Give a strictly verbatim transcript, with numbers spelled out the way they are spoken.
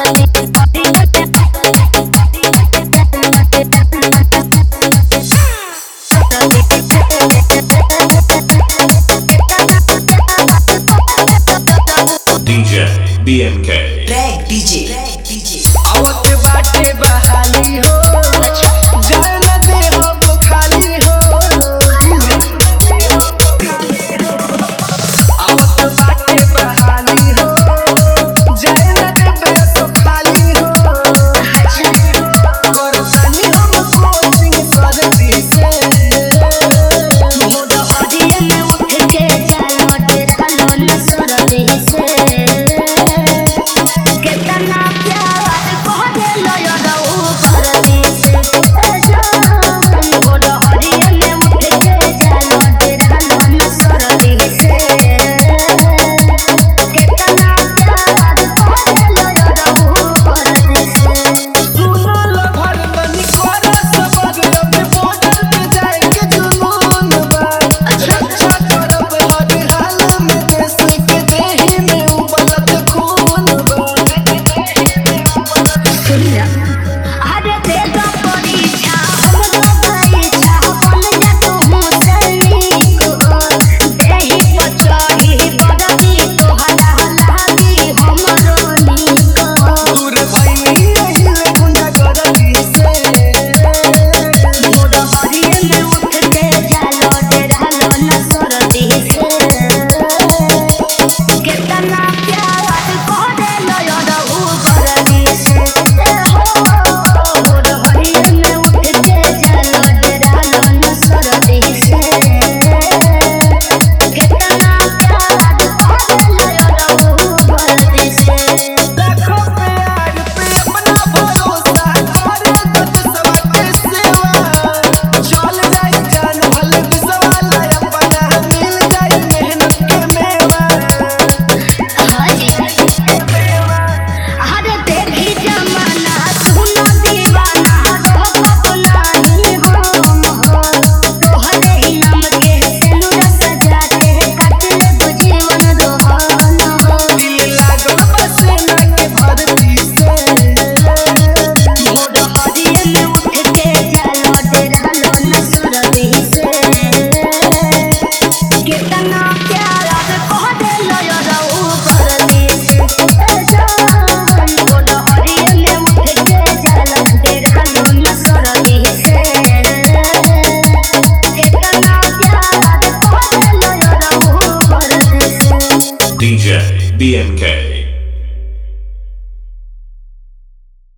D J B M K track DJ आवत बाटे बहाली हो जाए न दे हम खाली हो आवत बाटे बहाली हो जाए न दे तो खाली हो करतानी हम कोचिंग सरदी से मोड़ हरिया में उठ के चलो तेरा लोन सरदी से कितना प्यार कह देलो यारो परदी से मोड़ हरिया में उठ के चलो तेरा लोन सरदी से कितना प्यार कह देलो यारो परदी से सुनल भर बनी कर सबर अपने बॉर्डर पे जाए के जुनून बा रक्षा करब हर हाल में देश के देही में उबलत खून बा सुनिया अरे दे दो परीक्षा हमरो परीक्षा बन जा तू मुसलिक हो देही पचही बदली तोहरा लागी हमरो नीक हो दूर भइनी रहिले गुंडा करदी से मोड़ हरिये में उठ के जालो तेरा लोन सरदी से कितना प्यार कह देलो यारो परदी से मोड़ हरिये में उठ के जालो तेरा लोन सरदी से कितना प्यार कह देलो यारो परदी से लाखों प्यार पे अपना भरोसा करे दत सवा के सेवा चल जाए जान भले बिसवाला अपना मिल जाए मेहनत के मेवा हाजी अरे देखी जमाना सुनो दीवाना रोक नहीं हम हो तोहरे ही नाम के सिंदूर सजा के काट ले जीवन रोहन हो दिल लागल पसीना के भरती से मोड़ हरिये में उठ के चलो तेरा लोन सरदी से कितना प्यार कह देलो यारो परदी से मोड़ हरिये में उठ के चलो तेरा लोन सरदी से कितना प्यार कह देलो यारो परदी से D J B M K